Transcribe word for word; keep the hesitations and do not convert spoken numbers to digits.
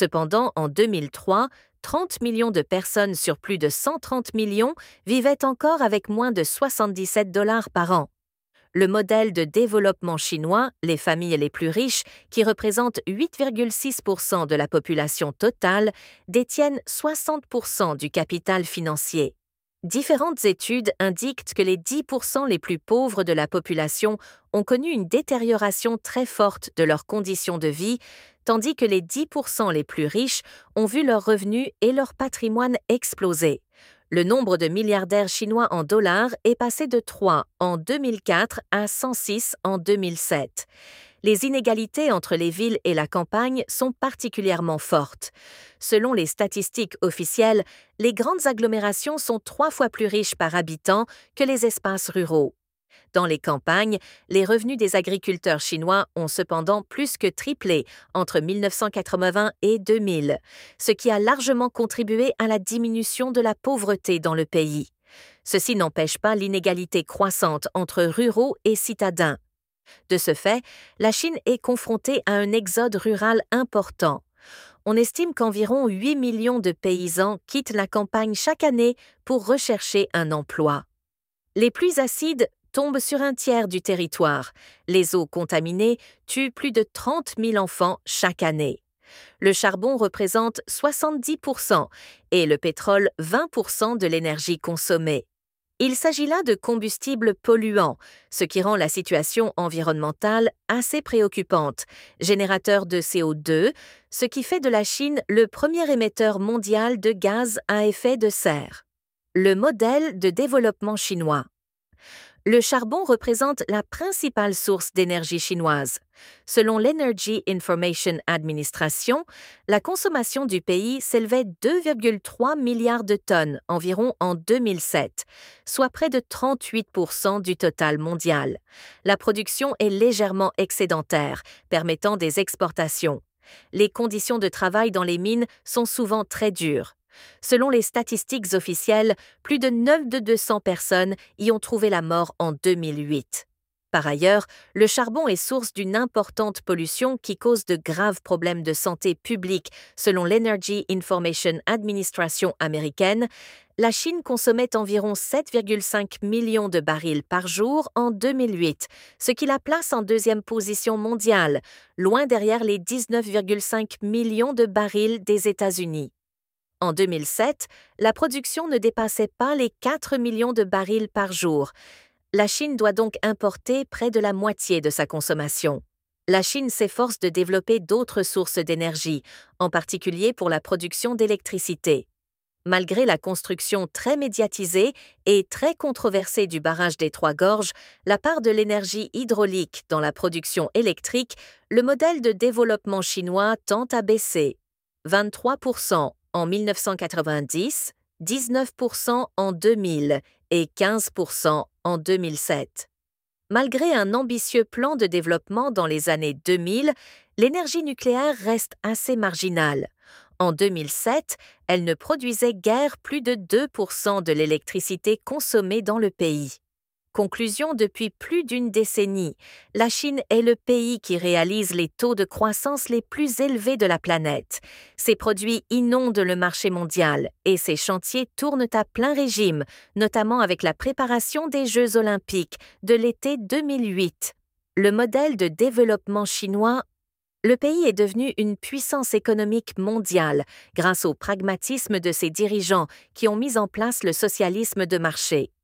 Cependant, en deux mille trois, trente millions de personnes sur plus de cent trente millions vivaient encore avec moins de soixante-dix-sept dollars par an. Le modèle de développement chinois, les familles les plus riches, qui représentent huit virgule six pour cent de la population totale, détiennent soixante pour cent du capital financier. Différentes études indiquent que les dix pour cent les plus pauvres de la population ont connu une détérioration très forte de leurs conditions de vie, tandis que les dix pour cent les plus riches ont vu leurs revenus et leur patrimoine exploser. Le nombre de milliardaires chinois en dollars est passé de trois en deux mille quatre à cent six en deux mille sept. Les inégalités entre les villes et la campagne sont particulièrement fortes. Selon les statistiques officielles, les grandes agglomérations sont trois fois plus riches par habitant que les espaces ruraux. Dans les campagnes, les revenus des agriculteurs chinois ont cependant plus que triplé entre mille neuf cent quatre-vingt-un et deux mille, ce qui a largement contribué à la diminution de la pauvreté dans le pays. Ceci n'empêche pas l'inégalité croissante entre ruraux et citadins. De ce fait, la Chine est confrontée à un exode rural important. On estime qu'environ huit millions de paysans quittent la campagne chaque année pour rechercher un emploi. Les pluies acides tombent sur un tiers du territoire. Les eaux contaminées tuent plus de trente mille enfants chaque année. Le charbon représente soixante-dix pour cent et le pétrole vingt pour cent de l'énergie consommée. Il s'agit là de combustibles polluants, ce qui rend la situation environnementale assez préoccupante, générateur de C O deux, ce qui fait de la Chine le premier émetteur mondial de gaz à effet de serre. Le modèle de développement chinois. Le charbon représente la principale source d'énergie chinoise. Selon l'Energy Information Administration, la consommation du pays s'élevait deux virgule trois milliards de tonnes environ en deux mille sept, soit près de trente-huit pour cent du total mondial. La production est légèrement excédentaire, permettant des exportations. Les conditions de travail dans les mines sont souvent très dures. Selon les statistiques officielles, plus de neuf de deux cents personnes y ont trouvé la mort en deux mille huit. Par ailleurs, le charbon est source d'une importante pollution qui cause de graves problèmes de santé publique. Selon l'Energy Information Administration américaine, la Chine consommait environ sept virgule cinq millions de barils par jour en deux mille huit, ce qui la place en deuxième position mondiale, loin derrière les dix-neuf virgule cinq millions de barils des États-Unis. En deux mille sept, la production ne dépassait pas les quatre millions de barils par jour. La Chine doit donc importer près de la moitié de sa consommation. La Chine s'efforce de développer d'autres sources d'énergie, en particulier pour la production d'électricité. Malgré la construction très médiatisée et très controversée du barrage des Trois Gorges, la part de l'énergie hydraulique dans la production électrique, le modèle de développement chinois tend à baisser. vingt-trois pour cent en mille neuf cent quatre-vingt-dix, dix-neuf pour cent en deux mille et quinze pour cent en deux mille sept. Malgré un ambitieux plan de développement dans les années deux mille, l'énergie nucléaire reste assez marginale. En deux mille sept, elle ne produisait guère plus de deux pour cent de l'électricité consommée dans le pays. Conclusion, depuis plus d'une décennie, la Chine est le pays qui réalise les taux de croissance les plus élevés de la planète. Ses produits inondent le marché mondial et ses chantiers tournent à plein régime, notamment avec la préparation des Jeux olympiques de l'été deux mille huit. Le modèle de développement chinois. Le pays est devenu une puissance économique mondiale grâce au pragmatisme de ses dirigeants qui ont mis en place le socialisme de marché.